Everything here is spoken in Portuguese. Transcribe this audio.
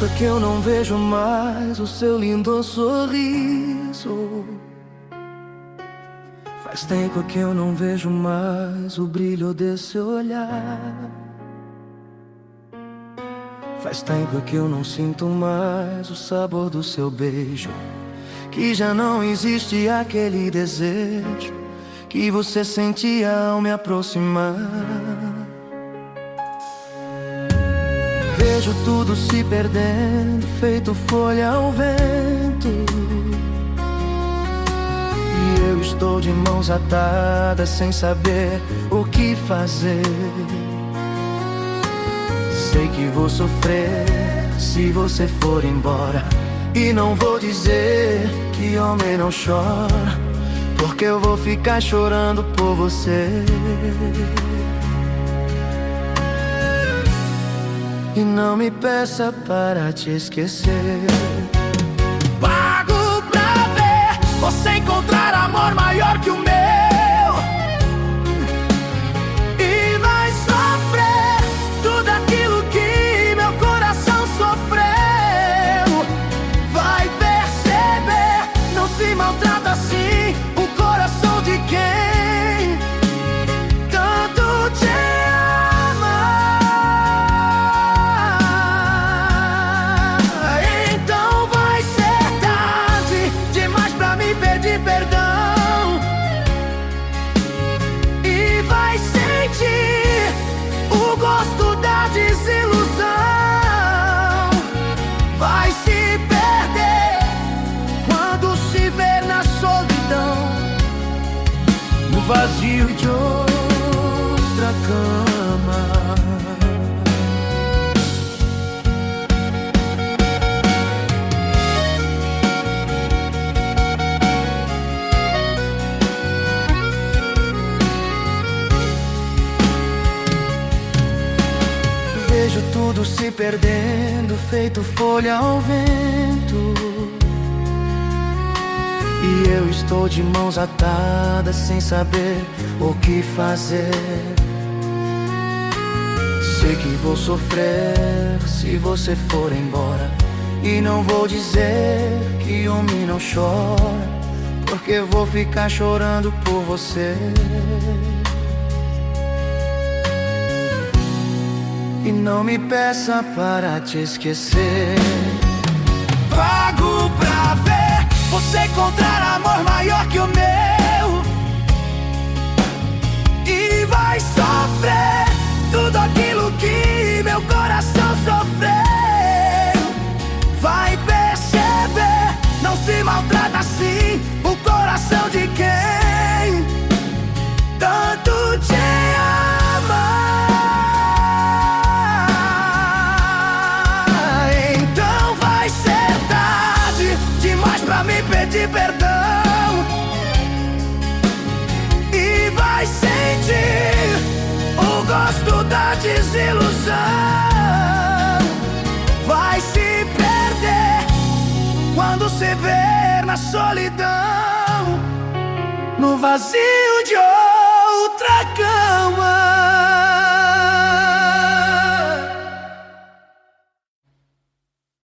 tempo é que eu não vejo mais o seu lindo sorriso. Faz tempo que eu não vejo mais o brilho desse olhar. Faz tempo que eu não sinto mais o sabor do seu beijo, que já não existe aquele desejo que você sentia ao me aproximar. Vejo tudo se perdendo, feito folha ao vento, e eu estou de mãos atadas, sem saber o que fazer. Sei que vou sofrer se você for embora, e não vou dizer que homem não chora, porque eu vou ficar chorando por você. E não me peça para te esquecer. Pago pra ver você encontrar amor maior que o meu, e vai sofrer tudo aquilo que meu coração sofreu. Vai perceber, não se maltrata assim o coração de quem tanto te ama. Então vai ser tarde demais pra me pedir perdão, e vai sentir o gosto da desilusão. Vai se perder quando se ver na solidão, no vazio de outra cama. Vejo tudo se perdendo, feito folha ao vento, e eu estou de mãos atadas, sem saber o que fazer. Sei que vou sofrer se você for embora, e não vou dizer que homem não chora, porque eu vou ficar chorando por você. E não me peça para te esquecer. pago pra ver você encontrar amor maior que o meu, e vai sofrer tudo aquilo que meu coração sofreu. Vai perceber, não se maltrata assim o coração de quem tanto te ama. Então vai ser tarde demais pra me pedir perdão, e vai sentir o gosto da desilusão. Vai se perder quando se ver na solidão, no vazio de outra cama.